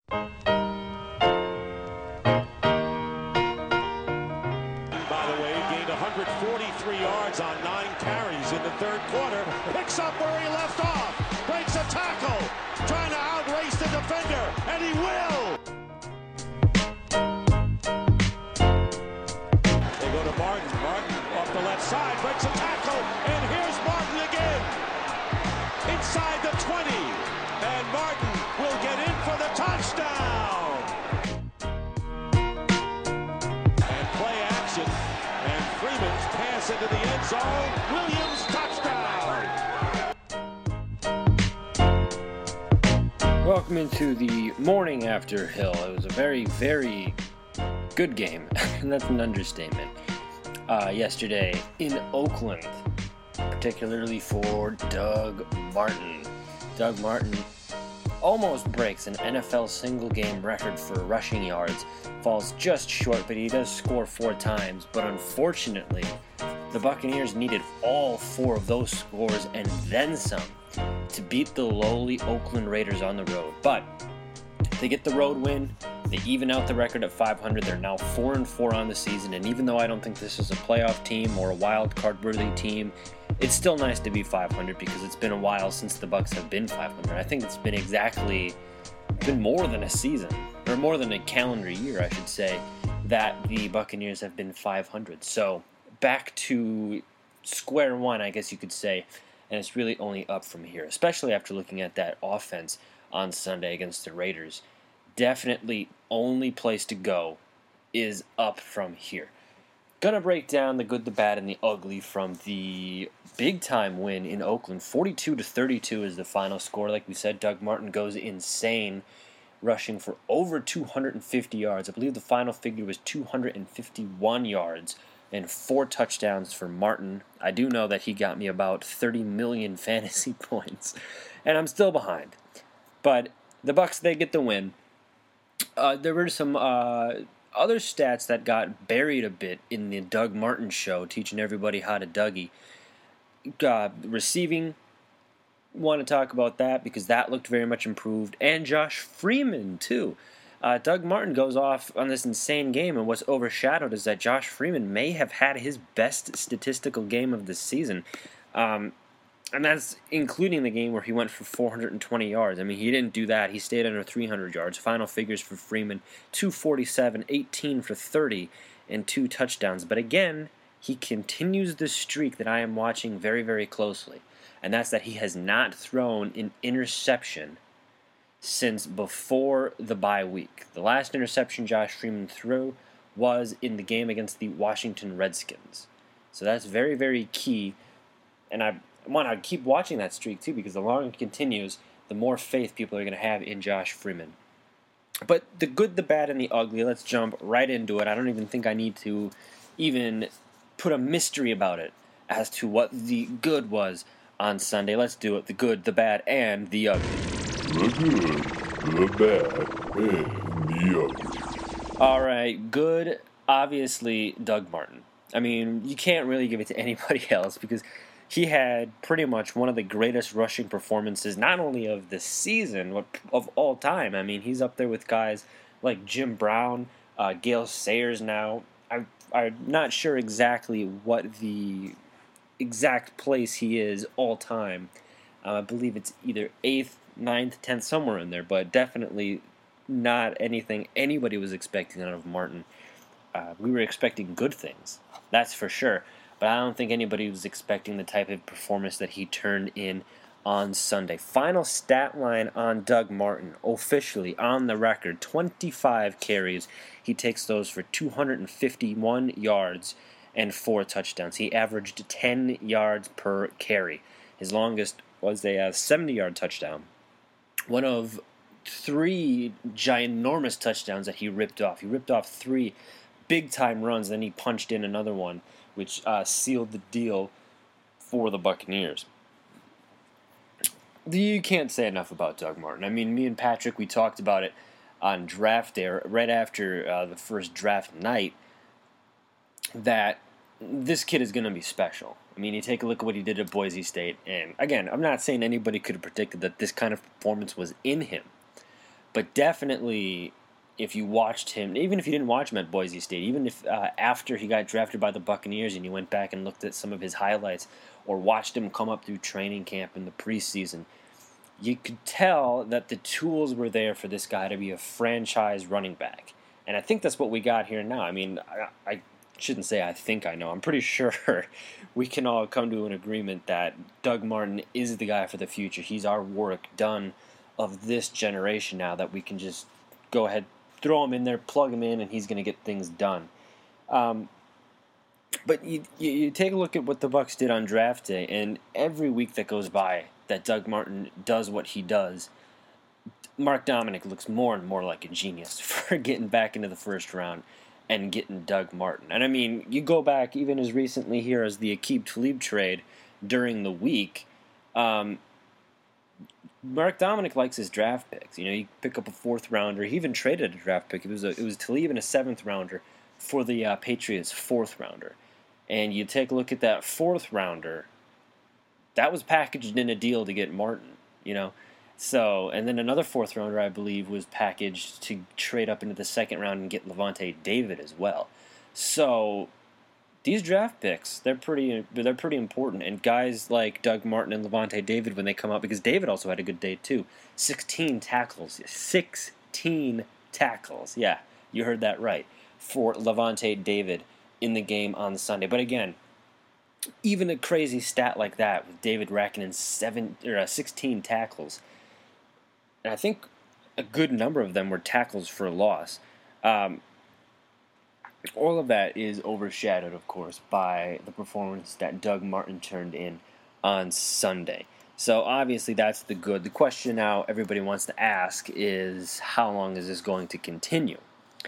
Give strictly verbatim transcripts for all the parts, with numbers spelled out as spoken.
By the way, gained one hundred forty-three yards on nine carries in the third quarter. Picks up where he left off. Breaks a tackle. Trying to outrace the defender. And he will. They go to Martin. Martin off the left side. Breaks a tackle. And here's Martin again. Inside the twenty. And Martin will get in for the touchdown. And Freeman's pass into the end zone. Williams, touchdown. Welcome into the morning after Hill. It was a very, very good game, and that's an understatement. Uh, yesterday in Oakland, particularly for Doug Martin. Doug Martin almost breaks an N F L single-game record for rushing yards. Falls just short, but he does score four times. But unfortunately, the Buccaneers needed all four of those scores and then some to beat the lowly Oakland Raiders on the road. But they get the road win. They even out the record at five hundred. They're now four and four on the season. And even though I don't think this is a playoff team or a wild card worthy team, it's still nice to be five hundred because it's been a while since the Bucs have been five hundred. I think it's been exactly been more than a season, or more than a calendar year, I should say, that the Buccaneers have been five hundred. So back to square one, I guess you could say, and it's really only up from here, especially after looking at that offense on Sunday against the Raiders. Definitely only place to go is up from here. Gonna break down the good, the bad, and the ugly from the big-time win in Oakland. forty-two to thirty-two is the final score. Like we said, Doug Martin goes insane, rushing for over two hundred fifty yards. I believe the final figure was two hundred fifty-one yards and four touchdowns for Martin. I do know that he got me about thirty million fantasy points, and I'm still behind. But the Bucs, they get the win. Uh, there were some uh, other stats that got buried a bit in the Doug Martin show, teaching everybody how to Dougie. Uh, receiving, want to talk about that because that looked very much improved. And Josh Freeman, too. Uh, Doug Martin goes off on this insane game, and what's overshadowed is that Josh Freeman may have had his best statistical game of the season. Um, and that's including the game where he went for four hundred twenty yards. I mean, he didn't do that. He stayed under three hundred yards. Final figures for Freeman, two forty-seven, eighteen for thirty, and two touchdowns. But again, he continues the streak that I am watching very, very closely. And that's that he has not thrown an interception since before the bye week. The last interception Josh Freeman threw was in the game against the Washington Redskins. So that's very, very key. And I want to keep watching that streak too, because the longer it continues, the more faith people are going to have in Josh Freeman. But the good, the bad, and the ugly, let's jump right into it. I don't even think I need to even put a mystery about it as to what the good was on Sunday. Let's do it. The good, the bad, and the ugly. The good, the bad, and the ugly. All right, good, obviously, Doug Martin. I mean, you can't really give it to anybody else because he had pretty much one of the greatest rushing performances, not only of the season, but of all time. I mean, he's up there with guys like Jim Brown, uh, Gale Sayers now. I, I'm not sure exactly what the exact place he is all time. Uh, I believe it's either eighth, ninth, tenth, somewhere in there, but definitely not anything anybody was expecting out of Martin. Uh, we were expecting good things, that's for sure. But I don't think anybody was expecting the type of performance that he turned in on Sunday. Final stat line on Doug Martin, officially on the record, twenty-five carries. He takes those for two hundred fifty-one yards and four touchdowns. He averaged ten yards per carry. His longest was a seventy-yard touchdown. One of three ginormous touchdowns that he ripped off. He ripped off three big-time runs, then he punched in another one, which uh, sealed the deal for the Buccaneers. You can't say enough about Doug Martin. I mean, me and Patrick, we talked about it on draft day, right after uh, the first draft night, that this kid is going to be special. I mean, you take a look at what he did at Boise State, and again, I'm not saying anybody could have predicted that this kind of performance was in him, but definitely, if you watched him, even if you didn't watch him at Boise State, even if uh, after he got drafted by the Buccaneers and you went back and looked at some of his highlights or watched him come up through training camp in the preseason, you could tell that the tools were there for this guy to be a franchise running back. And I think that's what we got here now. I mean, I, I shouldn't say I think I know. I'm pretty sure we can all come to an agreement that Doug Martin is the guy for the future. He's our work done of this generation now, that we can just go ahead, throw him in there, plug him in, and he's going to get things done. Um, but you, you, you take a look at what the Bucs did on draft day, and every week that goes by that Doug Martin does what he does, Mark Dominik looks more and more like a genius for getting back into the first round and getting Doug Martin. And I mean, you go back even as recently here as the Aqib Talib trade during the week. Um, Mark Dominik likes his draft picks. You know, you pick up a fourth rounder. He even traded a draft pick. It was a, it was Talib and a seventh rounder for the uh, Patriots' fourth rounder. And you take a look at that fourth rounder. That was packaged in a deal to get Martin. You know. So, and then another fourth rounder, I believe, was packaged to trade up into the second round and get Lavonte David as well. So, these draft picks, they're pretty they're pretty important. And guys like Doug Martin and Lavonte David, when they come out, because David also had a good day too. sixteen tackles. sixteen tackles. Yeah, you heard that right. For Lavonte David in the game on Sunday. But again, even a crazy stat like that, with David racking in seven or uh, sixteen tackles, and I think a good number of them were tackles for loss. Um, all of that is overshadowed, of course, by the performance that Doug Martin turned in on Sunday. So obviously that's the good. The question now everybody wants to ask is, how long is this going to continue?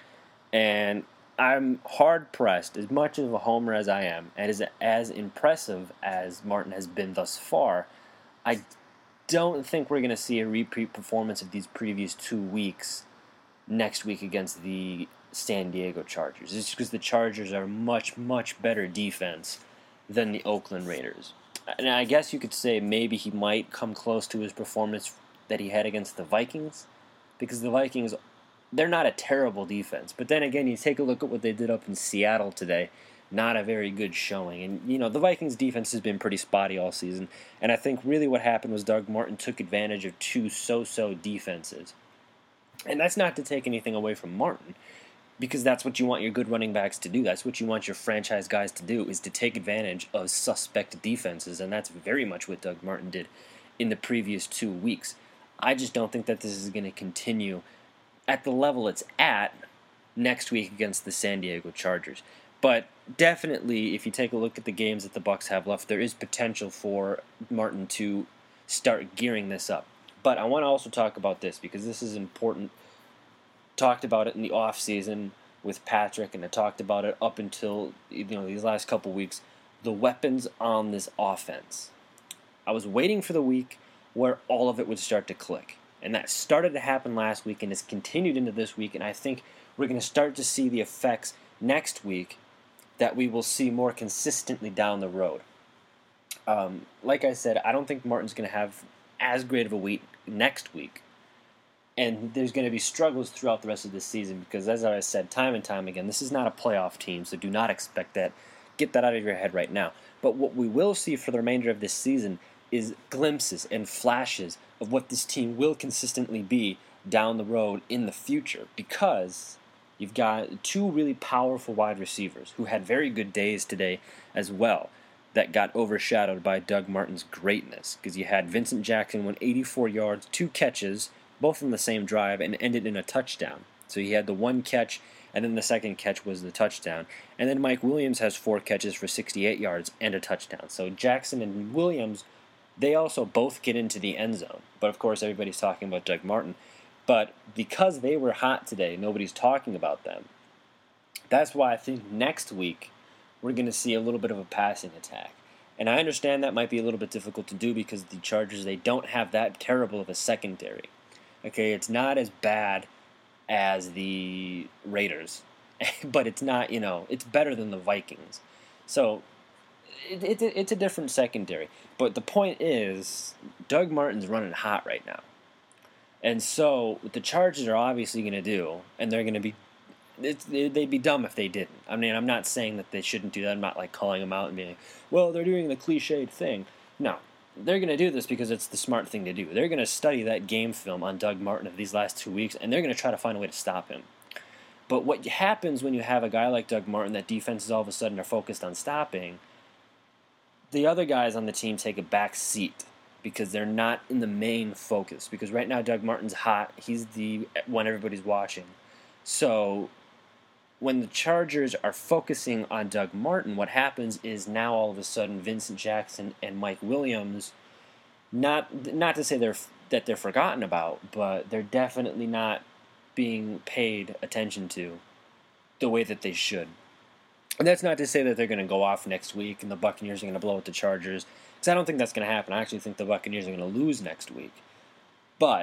And I'm hard-pressed, as much of a homer as I am, and as, as impressive as Martin has been thus far, I don't think we're going to see a repeat performance of these previous two weeks next week against the San Diego Chargers. It's because the Chargers are much, much better defense than the Oakland Raiders. And I guess you could say maybe he might come close to his performance that he had against the Vikings, because the Vikings, they're not a terrible defense. But then again, you take a look at what they did up in Seattle today, not a very good showing. And, you know, the Vikings defense has been pretty spotty all season. And I think really what happened was Doug Martin took advantage of two so-so defenses. And that's not to take anything away from Martin, because that's what you want your good running backs to do. That's what you want your franchise guys to do, is to take advantage of suspect defenses. And that's very much what Doug Martin did in the previous two weeks. I just don't think that this is going to continue at the level it's at next week against the San Diego Chargers. But definitely, if you take a look at the games that the Bucs have left, there is potential for Martin to start gearing this up. But I want to also talk about this, because this is important. Talked about it in the offseason with Patrick, and I talked about it up until, you know, these last couple weeks. The weapons on this offense. I was waiting for the week where all of it would start to click. And that started to happen last week, and it's continued into this week, and I think we're going to start to see the effects next week that we will see more consistently down the road. Um, like I said, I don't think Martin's going to have as great of a week next week, and there's going to be struggles throughout the rest of this season, because as I said time and time again, this is not a playoff team, so do not expect that. Get that out of your head right now. But what we will see for the remainder of this season is glimpses and flashes of what this team will consistently be down the road in the future, because you've got two really powerful wide receivers who had very good days today as well, that got overshadowed by Doug Martin's greatness, because you had Vincent Jackson went eighty-four yards, two catches, both in the same drive, and ended in a touchdown. So he had the one catch, and then the second catch was the touchdown. And then Mike Williams has four catches for sixty-eight yards and a touchdown. So Jackson and Williams, they also both get into the end zone. But of course, everybody's talking about Doug Martin. But because they were hot today, nobody's talking about them. That's why I think next week we're going to see a little bit of a passing attack. And I understand that might be a little bit difficult to do, because the Chargers, they don't have that terrible of a secondary. Okay, it's not as bad as the Raiders, but it's not, you know, it's better than the Vikings. So it, it, it's a different secondary. But the point is, Doug Martin's running hot right now. And so what the Chargers are obviously going to do, and they're going to be, it's, they'd be dumb if they didn't. I mean, I'm not saying that they shouldn't do that. I'm not like calling them out and being, well, they're doing the cliched thing. No, they're going to do this because it's the smart thing to do. They're going to study that game film on Doug Martin of these last two weeks, and they're going to try to find a way to stop him. But what happens when you have a guy like Doug Martin that defenses all of a sudden are focused on stopping, the other guys on the team take a back seat because they're not in the main focus. Because right now Doug Martin's hot. He's the one everybody's watching. So when the Chargers are focusing on Doug Martin, what happens is now all of a sudden Vincent Jackson and Mike Williams, not not to say they're that they're forgotten about, but they're definitely not being paid attention to the way that they should. And that's not to say that they're going to go off next week and the Buccaneers are going to blow out the Chargers, because I don't think that's going to happen. I actually think the Buccaneers are going to lose next week. But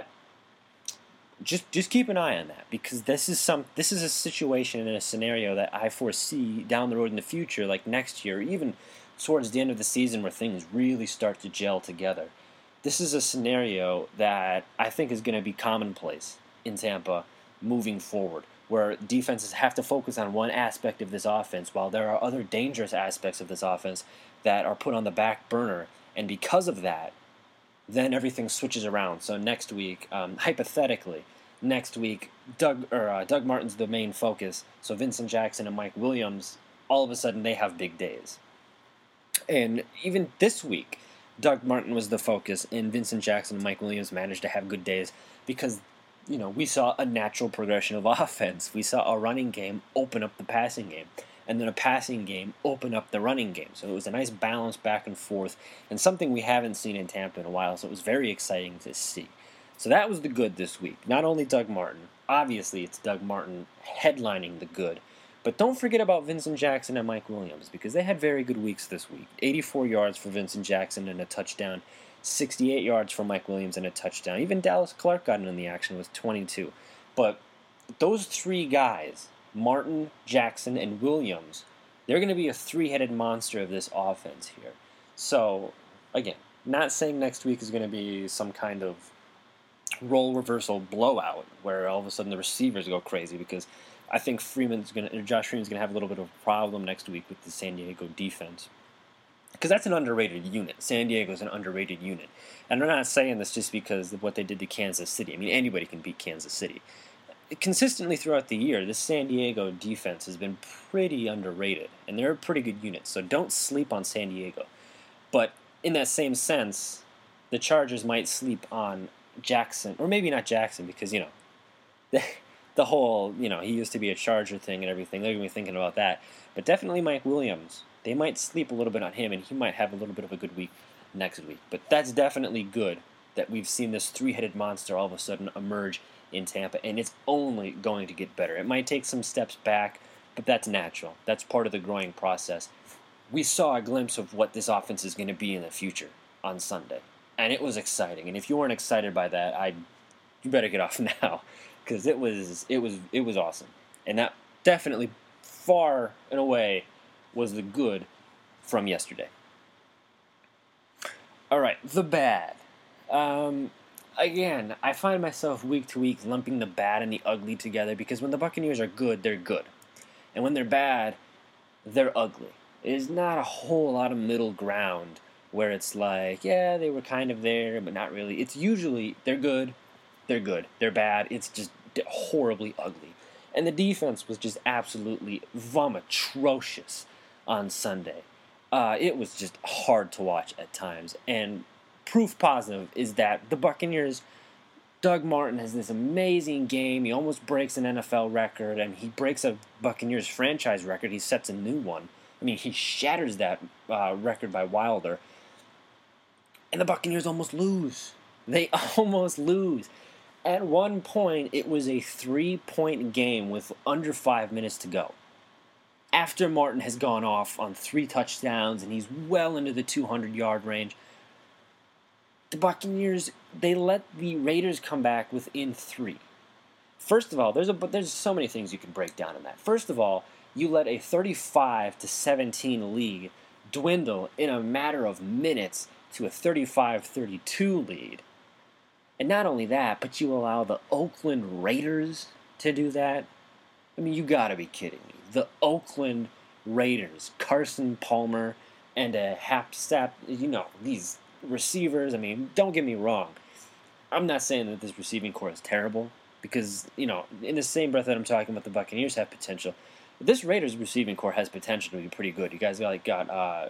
just just keep an eye on that, because this is some this is a situation and a scenario that I foresee down the road in the future, like next year, even towards the end of the season where things really start to gel together. This is a scenario that I think is going to be commonplace in Tampa moving forward, where defenses have to focus on one aspect of this offense while there are other dangerous aspects of this offense that are put on the back burner. And because of that, then everything switches around. So next week, um, hypothetically, next week, Doug or uh, Doug Martin's the main focus. So Vincent Jackson and Mike Williams, all of a sudden, they have big days. And even this week, Doug Martin was the focus, and Vincent Jackson and Mike Williams managed to have good days because, you know, we saw a natural progression of offense. We saw a running game open up the passing game, and then a passing game open up the running game. So it was a nice balance back and forth, and something we haven't seen in Tampa in a while, so it was very exciting to see. So that was the good this week. Not only Doug Martin, obviously it's Doug Martin headlining the good, but don't forget about Vincent Jackson and Mike Williams, because they had very good weeks this week. eighty-four yards for Vincent Jackson and a touchdown, sixty-eight yards for Mike Williams and a touchdown. Even Dallas Clark got in the action with twenty-two. But those three guys, Martin, Jackson, and Williams, they're going to be a three-headed monster of this offense here. So, again, not saying next week is going to be some kind of role reversal blowout where all of a sudden the receivers go crazy, because I think Freeman's going to, Josh Freeman's going to have a little bit of a problem next week with the San Diego defense. Because that's an underrated unit. San Diego is an underrated unit. And I'm not saying this just because of what they did to Kansas City. I mean, anybody can beat Kansas City. Consistently throughout the year, this San Diego defense has been pretty underrated. And they're a pretty good unit, so don't sleep on San Diego. But in that same sense, the Chargers might sleep on Jackson. Or maybe not Jackson, because, you know, the, the whole, you know, he used to be a Charger thing and everything. They're going to be thinking about that. But definitely Mike Williams. They might sleep a little bit on him, and he might have a little bit of a good week next week. But that's definitely good that we've seen this three-headed monster all of a sudden emerge in Tampa, and it's only going to get better. It might take some steps back, but that's natural. That's part of the growing process. We saw a glimpse of what this offense is going to be in the future on Sunday, and it was exciting. And if you weren't excited by that, I you better get off now, because it was it was it was awesome, and that definitely far and away was the good from yesterday. All right, the bad. Um, again, I find myself week to week lumping the bad and the ugly together, because when the Buccaneers are good, they're good. And when they're bad, they're ugly. There's not a whole lot of middle ground where it's like, yeah, they were kind of there, but not really. It's usually, they're good, they're good. They're bad, it's just horribly ugly. And the defense was just absolutely vomitrocious on Sunday. Uh, it was just hard to watch at times. And proof positive is that the Buccaneers, Doug Martin has this amazing game. He almost breaks an N F L record, and he breaks a Buccaneers franchise record. He sets a new one. I mean, he shatters that uh, record by Wilder. And the Buccaneers almost lose. They almost lose. At one point, it was a three-point game with under five minutes to go. After Martin has gone off on three touchdowns and he's well into the two hundred yard range, the Buccaneers, they let the Raiders come back within three. First of all, there's a but there's so many things you can break down in that. First of all, you let a thirty-five to seventeen lead dwindle in a matter of minutes to a thirty-five thirty-two lead. And not only that, but you allow the Oakland Raiders to do that? I mean, you gotta be kidding me. The Oakland Raiders, Carson Palmer, and a Hapsap, you know, these receivers, I mean, don't get me wrong. I'm not saying that this receiving core is terrible, because, you know, in the same breath that I'm talking about the Buccaneers have potential, this Raiders receiving core has potential to be pretty good. You guys got, like, got uh,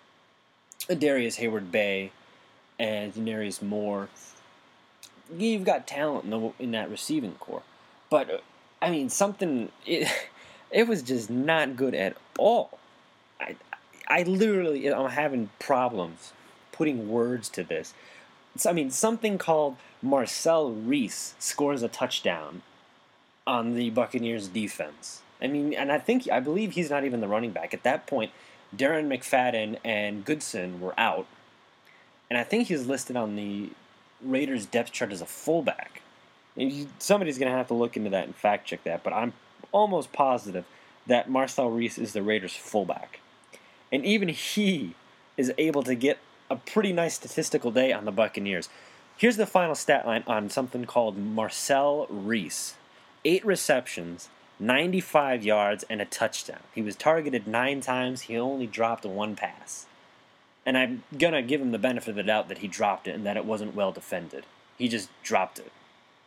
Darius Hayward-Bay and Denarius Moore. You've got talent in, the, in that receiving core. But, I mean, something, it, it was just not good at all. I, I literally, I'm having problems putting words to this. So, I mean, something called Marcel Reese scores a touchdown on the Buccaneers defense. I mean, and I think, I believe he's not even the running back. At that point, Darren McFadden and Goodson were out. And I think he's listed on the Raiders depth chart as a fullback. And you, somebody's going to have to look into that and fact check that, but I'm almost positive that Marcel Reese is the Raiders fullback. And even he is able to get a pretty nice statistical day on the Buccaneers. Here's the final stat line on something called Marcel Reese. Eight receptions, ninety-five yards, and a touchdown. He was targeted nine times. He only dropped one pass. And I'm going to give him the benefit of the doubt that he dropped it and that it wasn't well defended. He just dropped it.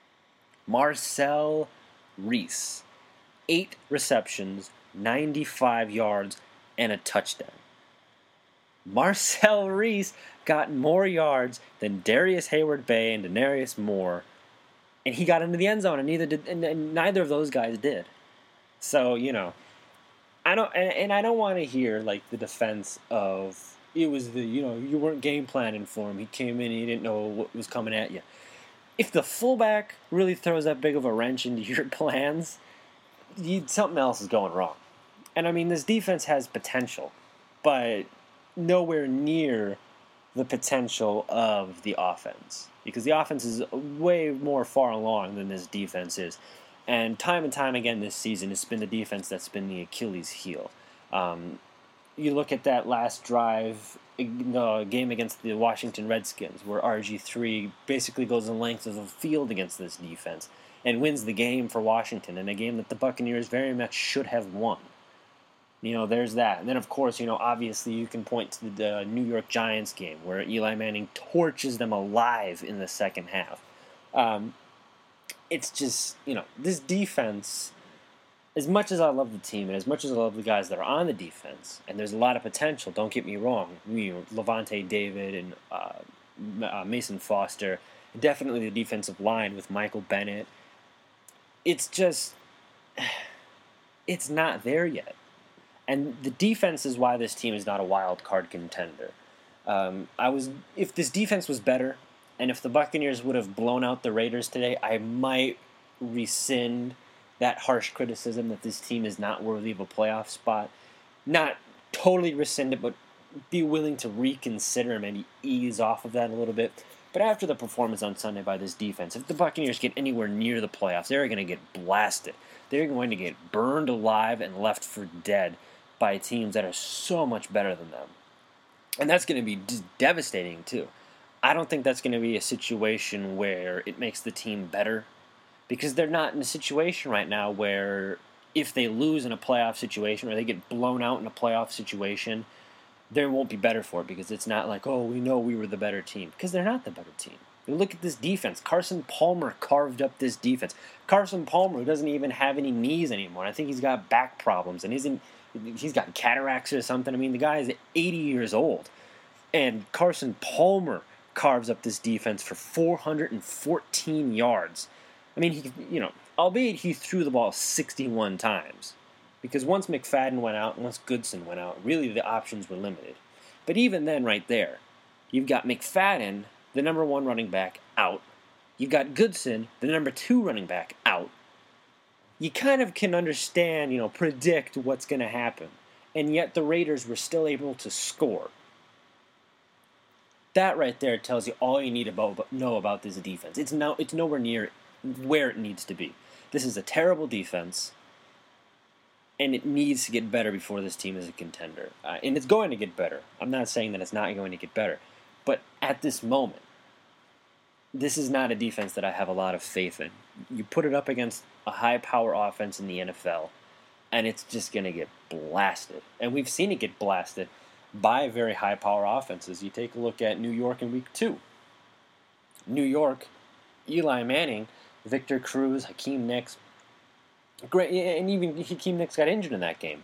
Marcel Reese. Eight receptions, ninety-five yards, and a touchdown. Marcel Reese got more yards than Darius Hayward-Bay and Denarius Moore, and he got into the end zone, and neither did, and, and neither of those guys did. So, you know, I don't, and, and I don't want to hear like the defense of it was the, you know, you weren't game planning for him. He came in and he didn't know what was coming at you. If the fullback really throws that big of a wrench into your plans, you, something else is going wrong. And I mean, this defense has potential, but nowhere near the potential of the offense, because the offense is way more far along than this defense is. And time and time again this season, it's been the defense that's been the Achilles heel. Um, you look at that last drive, the game against the Washington Redskins, where R G three basically goes the length of the field against this defense and wins the game for Washington, in a game that the Buccaneers very much should have won. You know, there's that. And then, of course, you know, obviously you can point to the New York Giants game where Eli Manning torches them alive in the second half. Um, it's just, you know, this defense, as much as I love the team and as much as I love the guys that are on the defense, and there's a lot of potential, don't get me wrong, you know, Levante David and uh, uh, Mason Foster, definitely the defensive line with Michael Bennett, it's just, it's not there yet. And the defense is why this team is not a wild card contender. Um, I was, if this defense was better, and if the Buccaneers would have blown out the Raiders today, I might rescind that harsh criticism that this team is not worthy of a playoff spot. Not totally rescind it, but be willing to reconsider and maybe ease off of that a little bit. But after the performance on Sunday by this defense, if the Buccaneers get anywhere near the playoffs, they're going to get blasted. They're going to get burned alive and left for dead by teams that are so much better than them. And that's going to be just devastating, too. I don't think that's going to be a situation where it makes the team better, because they're not in a situation right now where if they lose in a playoff situation or they get blown out in a playoff situation, they won't be better for it, because it's not like, oh, we know we were the better team, because they're not the better team. You look at this defense. Carson Palmer carved up this defense. Carson Palmer, who doesn't even have any knees anymore. I think he's got back problems, and he's in, he's got cataracts or something. I mean, the guy is eighty years old. And Carson Palmer carves up this defense for four hundred fourteen yards. I mean, he, you know, albeit he threw the ball sixty-one times. Because once McFadden went out and once Goodson went out, really the options were limited. But even then, right there, you've got McFadden, the number one running back, out. You've got Goodson, the number two running back, out. You kind of can understand, you know, predict what's going to happen. And yet the Raiders were still able to score. That right there tells you all you need to know about this defense. It's no, it's nowhere near where it needs to be. This is a terrible defense, and it needs to get better before this team is a contender. Uh, and it's going to get better. I'm not saying that it's not going to get better. But at this moment, this is not a defense that I have a lot of faith in. You put it up against a high-power offense in the N F L, and it's just going to get blasted. And we've seen it get blasted by very high-power offenses. You take a look at New York in week two. New York, Eli Manning, Victor Cruz, Hakeem Nicks, great, and even Hakeem Nicks got injured in that game.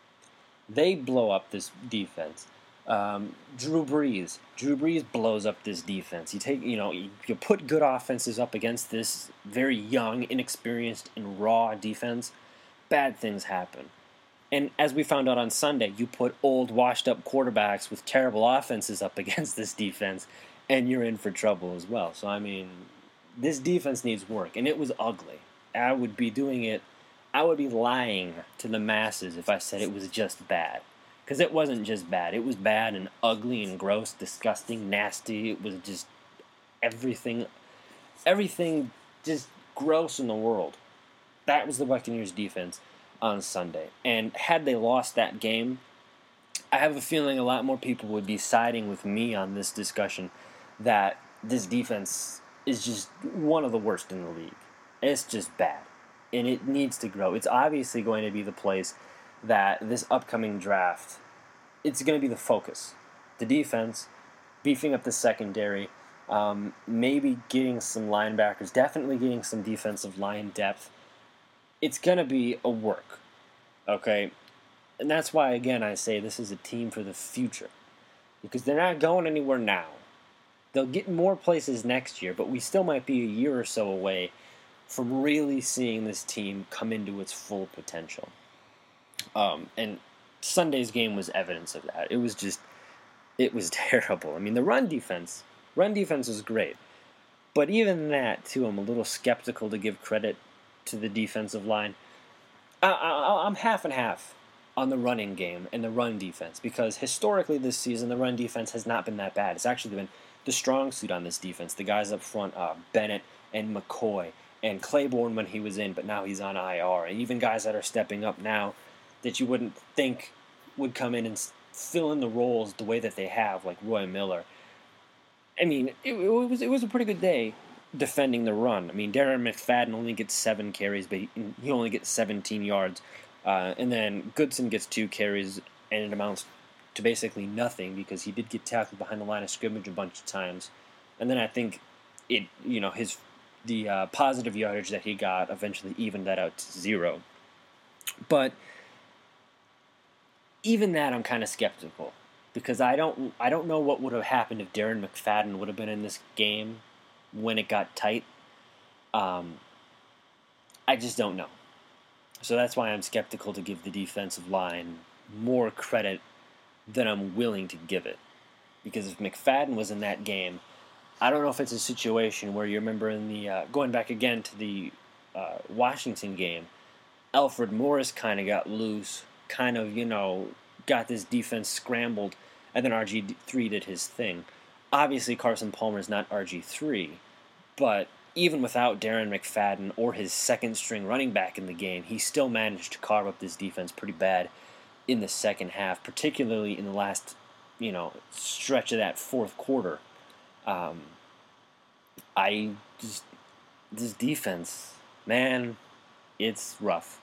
They blow up this defense. Um, Drew Brees, Drew Brees blows up this defense. You take, you know, you, you put good offenses up against this very young, inexperienced, and raw defense. Bad things happen. And as we found out on Sunday, you put old, washed-up quarterbacks with terrible offenses up against this defense, and you're in for trouble as well. So, I mean, this defense needs work, and it was ugly. I would be doing it, I would be lying to the masses if I said it was just bad. Because it wasn't just bad. It was bad and ugly and gross, disgusting, nasty. It was just everything, everything just gross in the world. That was the Buccaneers defense on Sunday. And had they lost that game, I have a feeling a lot more people would be siding with me on this discussion that this defense is just one of the worst in the league. It's just bad. And it needs to grow. It's obviously going to be the place that this upcoming draft, it's going to be the focus. The defense, beefing up the secondary, um, maybe getting some linebackers, definitely getting some defensive line depth. It's going to be a work, okay? And that's why, again, I say this is a team for the future. Because they're not going anywhere now. They'll get more places next year, but we still might be a year or so away from really seeing this team come into its full potential. Um, and Sunday's game was evidence of that. It was just, it was terrible. I mean, the run defense, run defense was great. But even that, too, I'm a little skeptical to give credit to the defensive line. I, I, I'm half and half on the running game and the run defense, because historically this season, the run defense has not been that bad. It's actually been the strong suit on this defense. The guys up front, uh, Bennett and McCoy, and Claiborne when he was in, but now he's on I R. And even guys that are stepping up now that you wouldn't think would come in and fill in the roles the way that they have, like Roy Miller. I mean, it, it was it was a pretty good day defending the run. I mean, Darren McFadden only gets seven carries, but he, he only gets seventeen yards. Uh, and then Goodson gets two carries, and it amounts to basically nothing because he did get tackled behind the line of scrimmage a bunch of times. And then I think it, you know, his the uh, positive yardage that he got eventually evened that out to zero. But even that, I'm kind of skeptical because I don't I don't know what would have happened if Darren McFadden would have been in this game when it got tight. Um, I just don't know. So that's why I'm skeptical to give the defensive line more credit than I'm willing to give it. Because if McFadden was in that game, I don't know if it's a situation where you remember in the, uh, going back again to the uh, Washington game, Alfred Morris kind of got loose, kind of, you know, got this defense scrambled, and then R G three did his thing. Obviously, Carson Palmer is not R G three, but even without Darren McFadden or his second-string running back in the game, he still managed to carve up this defense pretty bad in the second half, particularly in the last, you know, stretch of that fourth quarter. Um, I just, this defense, man, it's rough.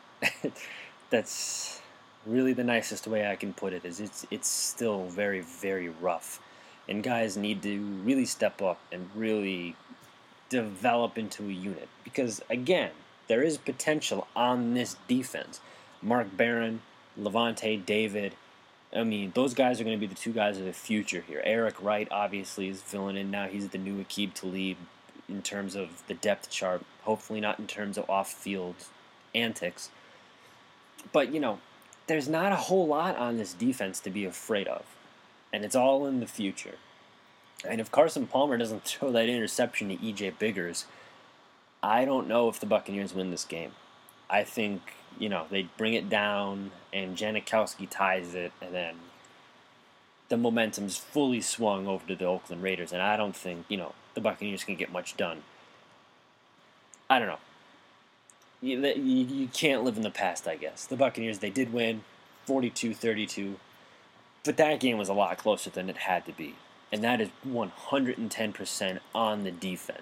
That's really the nicest way I can put it, is it's it's still very, very rough. And guys need to really step up and really develop into a unit. Because, again, there is potential on this defense. Mark Barron, Levante David, I mean, those guys are going to be the two guys of the future here. Eric Wright, obviously, is filling in now. He's the new Aqib Talib in terms of the depth chart. Hopefully not in terms of off-field antics. But, you know, there's not a whole lot on this defense to be afraid of. And it's all in the future. And if Carson Palmer doesn't throw that interception to E J Biggers, I don't know if the Buccaneers win this game. I think, you know, they bring it down and Janikowski ties it, and then the momentum's fully swung over to the Oakland Raiders, and I don't think, you know, the Buccaneers can get much done. I don't know. You, you, you can't live in the past, I guess. The Buccaneers, they did win forty-two thirty-two, but that game was a lot closer than it had to be. And that is one hundred ten percent on the defense.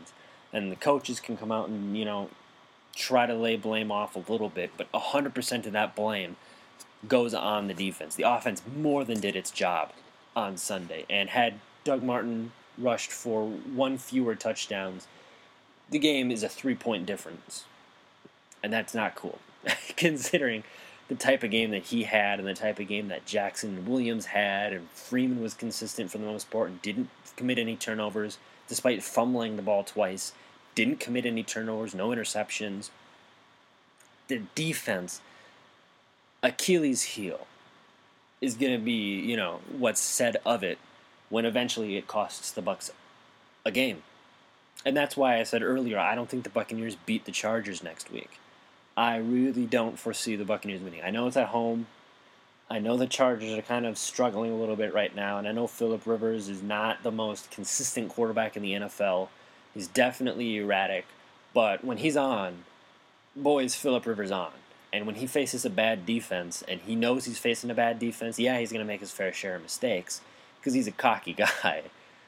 and the coaches can come out and, you know, try to lay blame off a little bit, but one hundred percent of that blame goes on the defense. The offense more than did its job on Sunday, and had Doug Martin rushed for one fewer touchdowns, the game is a three-point difference, and that's not cool, considering the type of game that he had and the type of game that Jackson Williams had, and Freeman was consistent for the most part and didn't commit any turnovers despite fumbling the ball twice, didn't commit any turnovers, no interceptions. The defense, Achilles' heel, is going to be, you know, what's said of it when eventually it costs the Bucs a game. And that's why I said earlier, I don't think the Buccaneers beat the Chargers next week. I really don't foresee the Buccaneers winning. I know it's at home. I know the Chargers are kind of struggling a little bit right now, and I know Phillip Rivers is not the most consistent quarterback in the N F L. He's definitely erratic, but when he's on, boy, is Phillip Rivers on. And when he faces a bad defense, and he knows he's facing a bad defense, yeah, he's going to make his fair share of mistakes, because he's a cocky guy.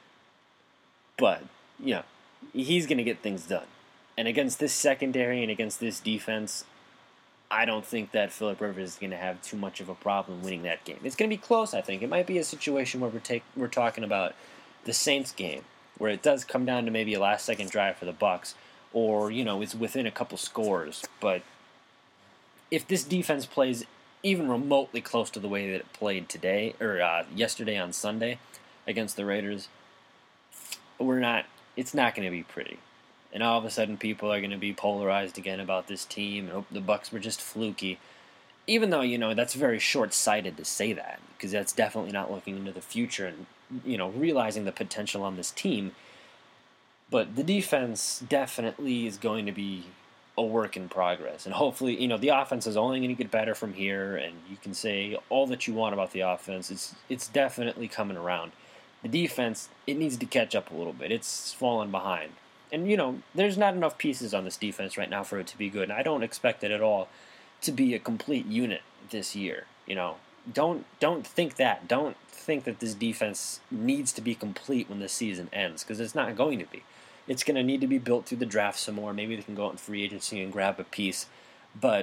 But, you know, he's going to get things done. And against this secondary and against this defense, I don't think that Phillip Rivers is going to have too much of a problem winning that game. It's going to be close, I think. It might be a situation where we're take, we're talking about the Saints game, where it does come down to maybe a last-second drive for the Bucs, or, you know, it's within a couple scores. But if this defense plays even remotely close to the way that it played today, or uh, yesterday on Sunday against the Raiders, we're not. It's not going to be pretty. And all of a sudden, people are going to be polarized again about this team, and hope the Bucs were just fluky. Even though, you know, that's very short-sighted to say that, because that's definitely not looking into the future and, you know, realizing the potential on this team. But the defense definitely is going to be a work in progress. And hopefully, you know, the offense is only going to get better from here, and you can say all that you want about the offense. It's, it's definitely coming around. The defense, it needs to catch up a little bit. It's fallen behind. And, you know, there's not enough pieces on this defense right now for it to be good. And I don't expect it at all to be a complete unit this year. You know, don't don't think that. Don't think that this defense needs to be complete when the season ends, because it's not going to be. It's going to need to be built through the draft some more. Maybe they can go out in free agency and grab a piece. But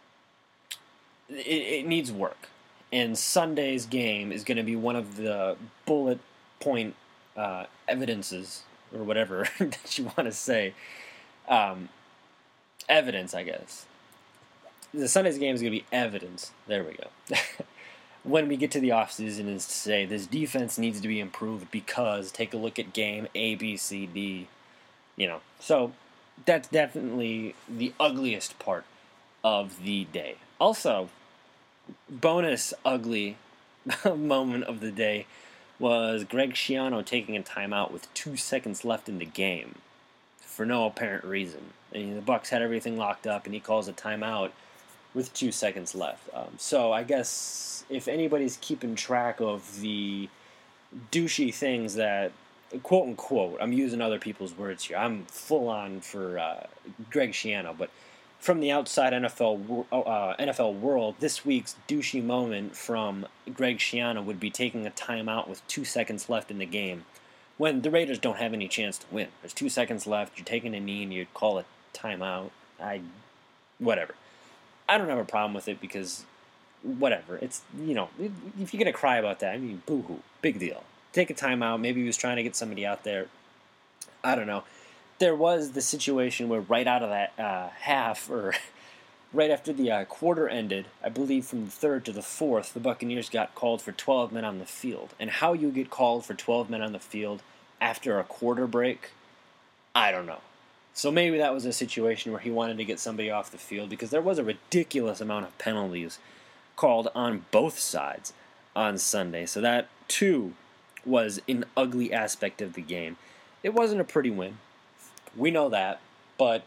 it, it needs work. And Sunday's game is going to be one of the bullet point uh, evidences, or whatever that you want to say, um, evidence, I guess. The Sunday's game is going to be evidence. There we go. When we get to the offseason, is to say this defense needs to be improved because take a look at game A, B, C, D. You know, so that's definitely the ugliest part of the day. Also, bonus ugly moment of the day was Greg Schiano taking a timeout with two seconds left in the game for no apparent reason. I mean, the Bucs had everything locked up, and he calls a timeout with two seconds left. Um, so I guess if anybody's keeping track of the douchey things that, quote-unquote, I'm using other people's words here. I'm full on for uh, Greg Schiano, but from the outside N F L uh, N F L world, this week's douchey moment from Greg Schiano would be taking a timeout with two seconds left in the game when the Raiders don't have any chance to win. There's two seconds left, you're taking a knee, and you call it timeout. I, whatever. I don't have a problem with it because, whatever. It's, you know, if you're going to cry about that, I mean, boo-hoo, big deal. Take a timeout. Maybe he was trying to get somebody out there. I don't know. There was the situation where right out of that uh, half, or right after the uh, quarter ended, I believe from the third to the fourth, the Buccaneers got called for twelve men on the field. And how you get called for twelve men on the field after a quarter break, I don't know. So maybe that was a situation where he wanted to get somebody off the field, because there was a ridiculous amount of penalties called on both sides on Sunday. So that, too, was an ugly aspect of the game. It wasn't a pretty win. We know that, but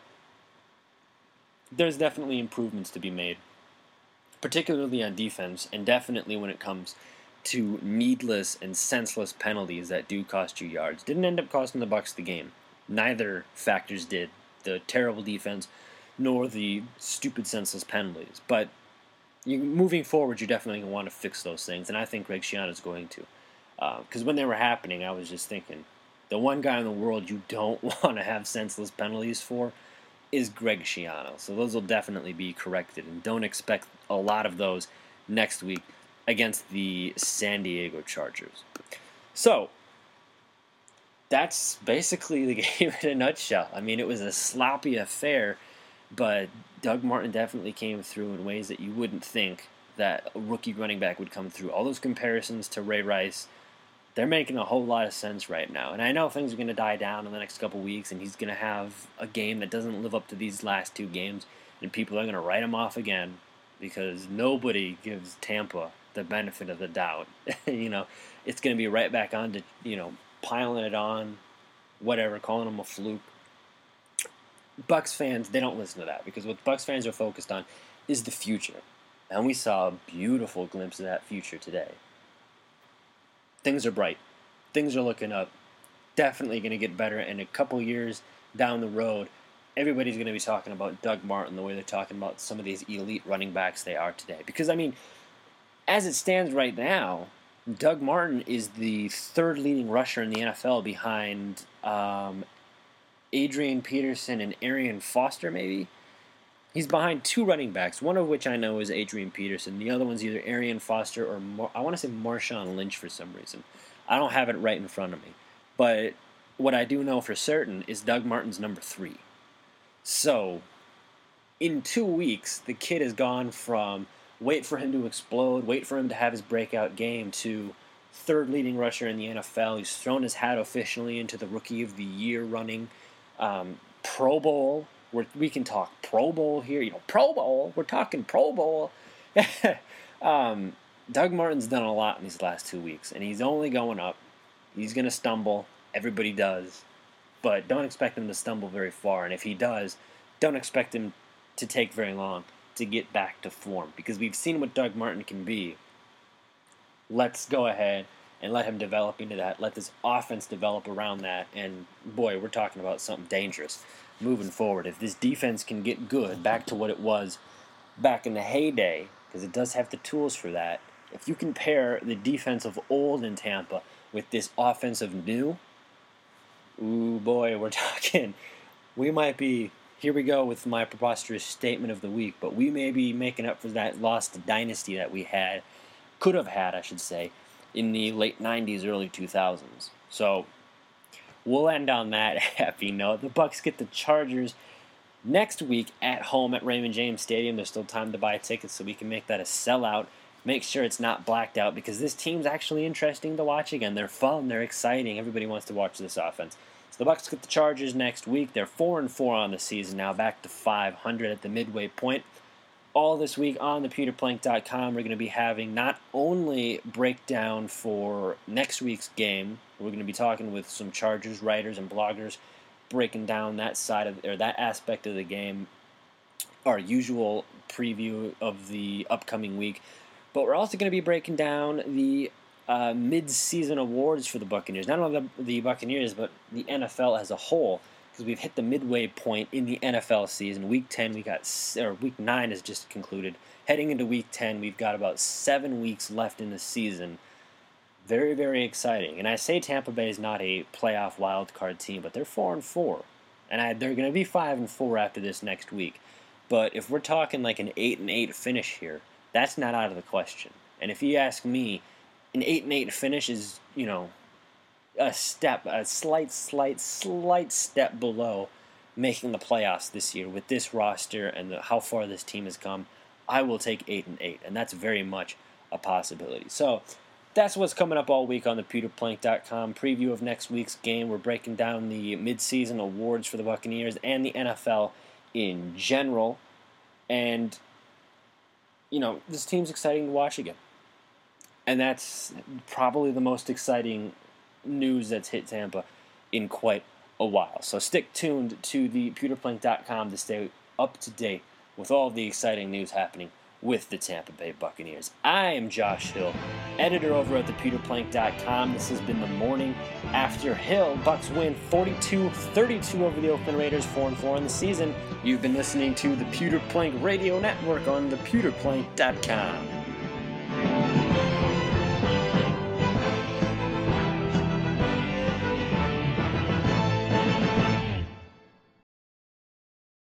there's definitely improvements to be made, particularly on defense, and definitely when it comes to needless and senseless penalties that do cost you yards. Didn't end up costing the Bucs the game. Neither factors did, the terrible defense nor the stupid senseless penalties. But you, moving forward, you definitely want to fix those things, and I think Greg Schiano is going to. Because uh, when they were happening, I was just thinking, The one guy in the world you don't want to have senseless penalties for is Greg Schiano. So those will definitely be corrected, and don't expect a lot of those next week against the San Diego Chargers. So that's basically the game in a nutshell. I mean, it was a sloppy affair, but Doug Martin definitely came through in ways that you wouldn't think that a rookie running back would come through. All those comparisons to Ray Rice, they're making a whole lot of sense right now. And I know things are going to die down in the next couple weeks, and he's going to have a game that doesn't live up to these last two games, and people are going to write him off again because nobody gives Tampa the benefit of the doubt. You know, it's going to be right back on to, you know, piling it on, whatever, calling him a fluke. Bucs fans, they don't listen to that because what Bucs fans are focused on is the future. And we saw a beautiful glimpse of that future today. Things are bright. Things are looking up. Definitely going to get better. And a couple years down the road, everybody's going to be talking about Doug Martin the way they're talking about some of these elite running backs they are today. Because, I mean, as it stands right now, Doug Martin is the third leading rusher in the N F L behind um, Adrian Peterson and Arian Foster, maybe? He's behind two running backs, one of which I know is Adrian Peterson. The other one's either Arian Foster or, Mar- I want to say Marshawn Lynch for some reason. I don't have it right in front of me. But what I do know for certain is Doug Martin's number three. So, in two weeks, the kid has gone from wait for him to explode, wait for him to have his breakout game, to third leading rusher in the N F L. He's thrown his hat officially into the Rookie of the Year running. Um, Pro Bowl. We're, we can talk Pro Bowl here. You know, Pro Bowl. We're talking Pro Bowl. um, Doug Martin's done a lot in these last two weeks, and he's only going up. He's going to stumble. Everybody does. But don't expect him to stumble very far. And if he does, don't expect him to take very long to get back to form. Because we've seen what Doug Martin can be. Let's go ahead and let him develop into that. Let this offense develop around that. And, boy, we're talking about something dangerous moving forward. If this defense can get good, back to what it was back in the heyday, because it does have the tools for that, if you compare the defense of old in Tampa with this offense of new, ooh, boy, we're talking, we might be, here we go with my preposterous statement of the week, but we may be making up for that lost dynasty that we had, could have had, I should say, in the late nineties, early two thousands. So, we'll end on that happy note. The Bucs get the Chargers next week at home at Raymond James Stadium. There's still time to buy tickets so we can make that a sellout. Make sure it's not blacked out because this team's actually interesting to watch again. They're fun. They're exciting. Everybody wants to watch this offense. So the Bucs get the Chargers next week. They're four and four on the season now, back to five hundred at the midway point. All this week on the pewter plank dot com, we're going to be having not only breakdown for next week's game. We're going to be talking with some Chargers writers and bloggers, breaking down that side of or that aspect of the game. Our usual preview of the upcoming week, but we're also going to be breaking down the uh, mid-season awards for the Buccaneers. Not only the, the Buccaneers, but the N F L as a whole. Because we've hit the midway point in the N F L season. Week ten, we got, or week nine has just concluded. Heading into week ten, we've got about seven weeks left in the season. Very, very exciting. And I say Tampa Bay is not a playoff wildcard team, but they're four and four, and I, they're going to be five and four after this next week. But if we're talking like an eight and eight finish here, that's not out of the question. And if you ask me, an eight and eight finish is, you know, a step, a slight, slight, slight step below making the playoffs this year with this roster and the, how far this team has come. I will take eight and eight, and that's very much a possibility. So that's what's coming up all week on the pewter plank dot com preview of next week's game. We're breaking down the midseason awards for the Buccaneers and the N F L in general, and you know this team's exciting to watch again, and that's probably the most exciting news that's hit Tampa in quite a while. So stick tuned to the pewter plank dot com to stay up to date with all the exciting news happening with the Tampa Bay Buccaneers. I am Josh Hill, editor over at the pewter plank dot com. This has been the morning after Hill. Bucs win forty-two thirty-two over the Oakland Raiders, four and four in the season. You've been listening to the Pewter Plank Radio Network on the pewter plank dot com.